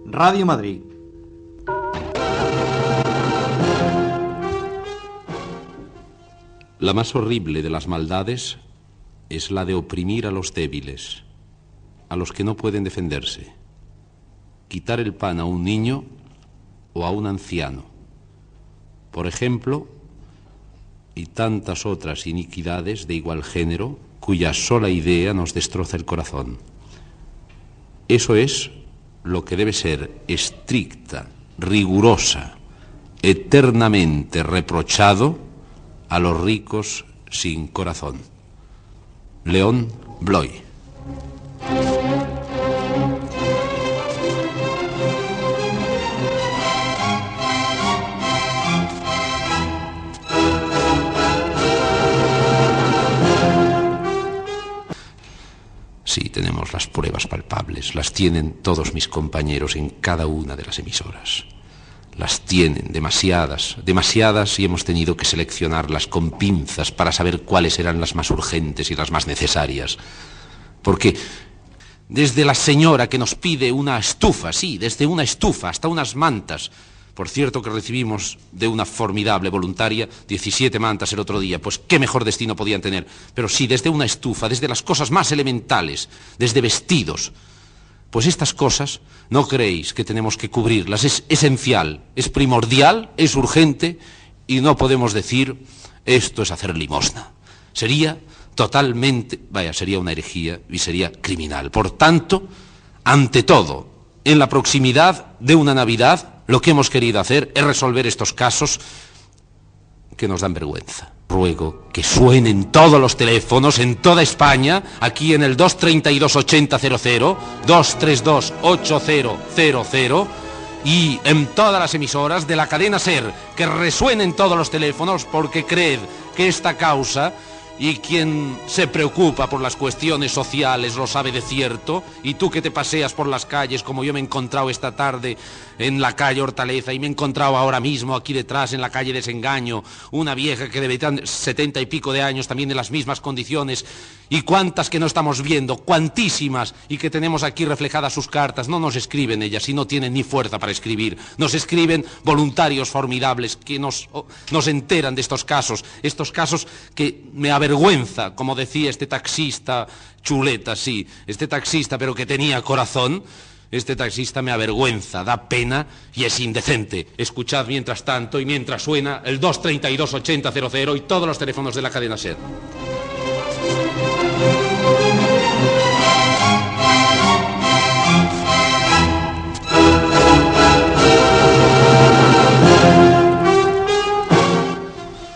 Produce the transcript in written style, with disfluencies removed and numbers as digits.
Radio Madrid. La más horrible de las maldades es la de oprimir a los débiles, a los que no pueden defenderse. Quitar el pan a un niño o a un anciano, por ejemplo, y tantas otras iniquidades de igual género cuya sola idea nos destroza el corazón. Eso es lo que debe ser estricta, rigurosa, eternamente reprochado a los ricos sin corazón. León Bloy. Sí, tenemos las pruebas palpables, las tienen todos mis compañeros en cada una de las emisoras. Las tienen, demasiadas, y hemos tenido que seleccionarlas con pinzas para saber cuáles eran las más urgentes y las más necesarias. Porque desde la señora que nos pide una estufa, sí, desde una estufa hasta unas mantas, por cierto que recibimos de una formidable voluntaria 17 mantas el otro día, pues qué mejor destino podían tener. Pero sí, desde una estufa, desde las cosas más elementales, desde vestidos. Pues estas cosas, ¿no creéis que tenemos que cubrirlas? Es esencial, es primordial, es urgente y no podemos decir esto es hacer limosna. Sería totalmente, sería una herejía y sería criminal. Por tanto, ante todo, en la proximidad de una Navidad, lo que hemos querido hacer es resolver estos casos que nos dan vergüenza. Ruego que suenen todos los teléfonos en toda España, aquí en el 232-8000, 232-8000 y en todas las emisoras de la cadena SER, que resuenen todos los teléfonos porque creed que esta causa, y quien se preocupa por las cuestiones sociales lo sabe de cierto, y tú que te paseas por las calles como yo me he encontrado esta tarde en la calle Hortaleza y me he encontrado ahora mismo aquí detrás en la calle Desengaño una vieja que debe tener 70 y pico de años también en las mismas condiciones, y cuántas que no estamos viendo, cuantísimas, y que tenemos aquí reflejadas sus cartas. No nos escriben ellas y no tienen ni fuerza para escribir, nos escriben voluntarios formidables que nos enteran de estos casos que me avergüenza, como decía este taxista chuleta, sí, este taxista pero que tenía corazón. Este taxista me avergüenza, da pena y es indecente. Escuchad mientras tanto y mientras suena el 232-8000 y todos los teléfonos de la cadena SER.